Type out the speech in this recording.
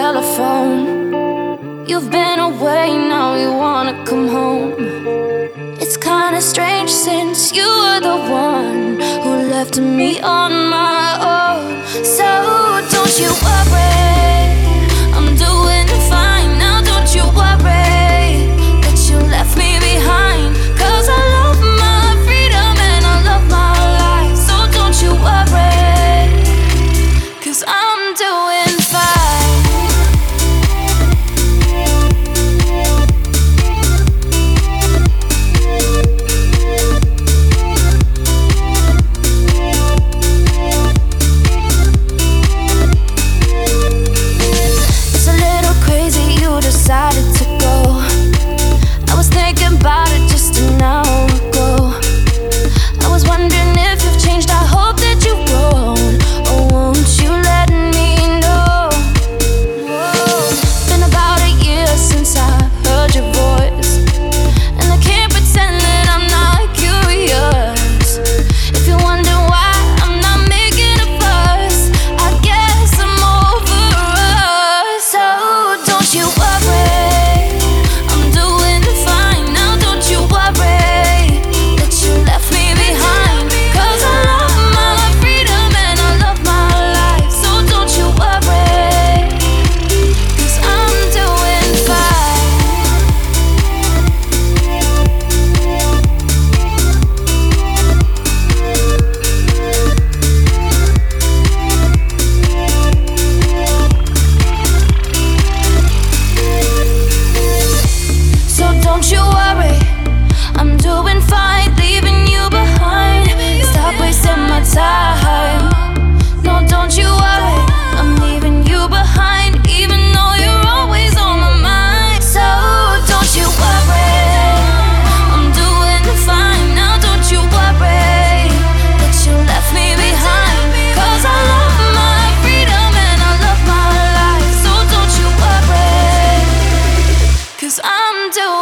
telephone. You've been away, now you wanna come home. It's kinda strange since you were the one who left me on my own. So don't you worry, I'm doing fine now. Don't you worry that you left me behind, 'cause I love my freedom and I love my life. So don't you worry, 'cause I'm doing fine. It's a little crazy you decided to go. I was thinking about it just an hour ago. I was wondering if you've changed, I hope that you've grown. Oh, won't you let me know? Whoa. Been about a year since I heard your voice, and I can't pretend that I'm not curious. If you wonder why I'm not making a fuss, I guess I'm over us. So don't you worry, I'm doing fine now. Don't you worry that you left me behind, 'cause I love my freedom and I love my life. So don't you worry, 'cause I'm doing fine. So don't you worry, I'm doing fine, leaving you behind. Stop wasting my time. No, don't you worry, I'm leaving you behind, even though you're always on my mind. So don't you worry, I'm doing fine now. Don't you worry that you left me behind, 'cause I love my freedom and I love my life. So don't you worry, 'cause I'm doing